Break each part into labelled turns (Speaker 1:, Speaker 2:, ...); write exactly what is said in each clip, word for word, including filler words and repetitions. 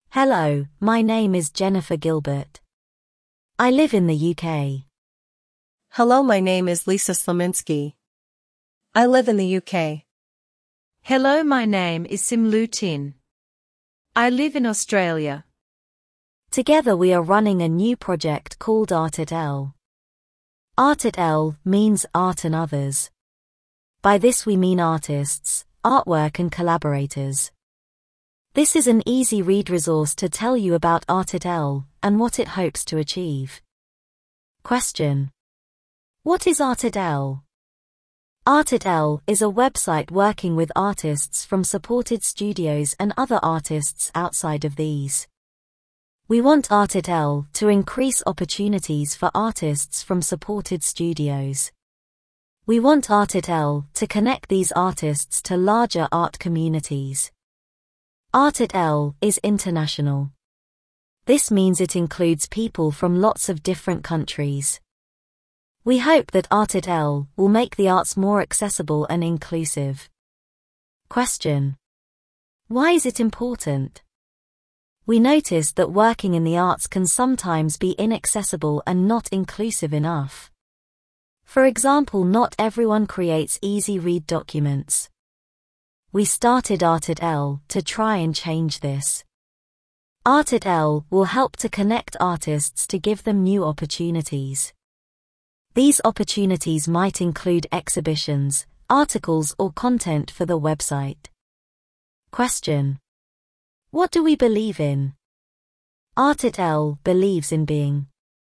Speaker 1: Hello, my name is Jennifer Gilbert. I live in the U K.
Speaker 2: Hello, my name is Lisa Slominski. I live in the U K.
Speaker 3: Hello, my name is Simlu Tin. I live in Australia.
Speaker 1: Together we are running a new project called Art at L. Art at L means art and others. By this we mean artists, artwork and collaborators. This is an easy read resource to tell you about Art at L and what it hopes to achieve. Question: what is Art at L? Art at L is a website working with artists from supported studios and other artists outside of these. We want Art at L to increase opportunities for artists from supported studios. We want Art at L to connect these artists to larger art communities. Art at L is international. This means it includes people from lots of different countries. We hope that Art at L will make the arts more accessible and inclusive. Question: why is it important? We noticed that working in the arts can sometimes be inaccessible and not inclusive enough. For example, not everyone creates easy-read documents. We started Art at L to try and change this. Art at L will help to connect artists to give them new opportunities. These opportunities might include exhibitions, articles or content for the website. Question: what do we believe in? Art at L believes in being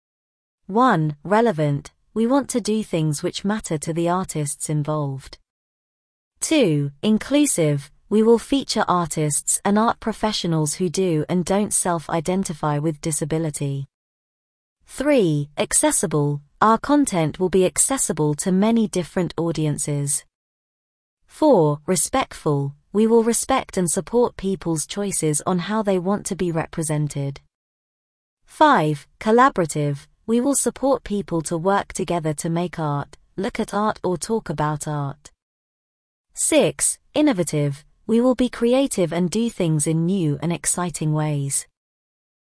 Speaker 1: one Relevant. We want to do things which matter to the artists involved. two Inclusive. We will feature artists and art professionals who do and don't self-identify with disability. three Accessible. Our content will be accessible to many different audiences. four Respectful. We will respect and support people's choices on how they want to be represented. five Collaborative. We will support people to work together to make art, look at art or talk about art. six Innovative. We will be creative and do things in new and exciting ways.